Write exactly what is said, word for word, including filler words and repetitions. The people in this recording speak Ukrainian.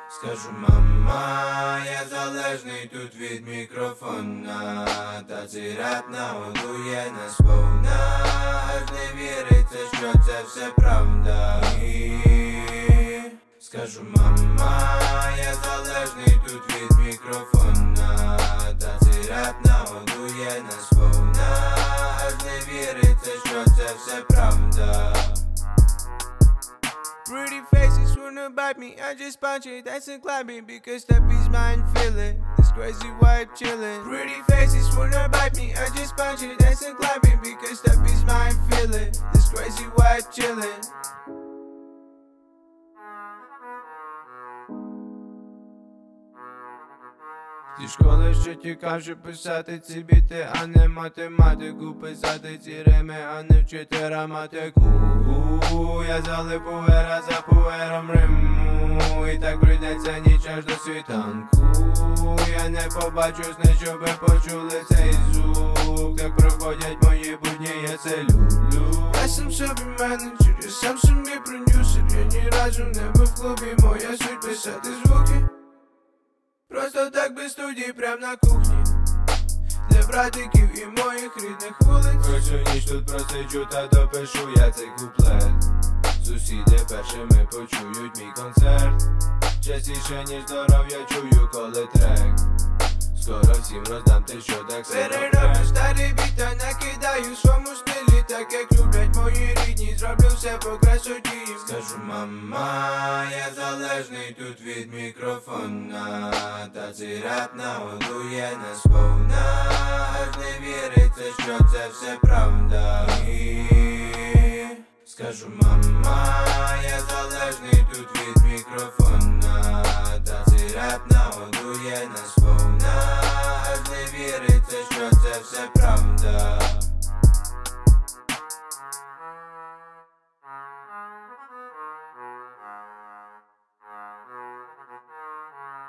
Скажу, мама, я залежний тут від мікрофона, та цей рап нагодує нас повна, аж не віриться, що це все правда. І скажу, мама, я залежний тут від мікрофона, та цей рап нагодує нас повна, аж не віриться, що це все правда. Pretty faces wanna bite me, I just punch it, that's a clapping because that beat's mine feeling. This crazy vibe chillin'. Pretty faces wanna bite me, I just punch it, that's a clapping because that beat's mine feeling. This crazy vibe chillin'. Зі школи ще тікав, щоб писати ці біти, а не математику, писати ці рими, а не вчити граматику. Я залип пуера за пуером риму, і так прийдеться ніч аж до світанку. Я не побачусь, не щоби почули цей звук, так проходять мої будні, я це люблю. Я сам собі менеджер, я сам собі продюсер, я ні разу не був в клубі, моя суть писати звуки. Просто так без студії, прям на кухні, для братиків і моїх рідних вулиць. Хочу ніч тут просиджу та допишу я цей куплет. Сусіди першими почують мій концерт. Частіше ніж здоров'я чую, коли трек. Скоро всім роздам те, що так себе. Перероблю старий біт та накидаю в своєму стилі, так як люблять мої рідні, зроблю все по красоті. Скажу, мама, я залежний тут від мікрофона, та цей рап нагодує нас повна, аж не віриться, що це все правда. І скажу, мама, я залежний тут від мікрофона, та цей рап нагодує нас повна, аж не віриться, що це все правда.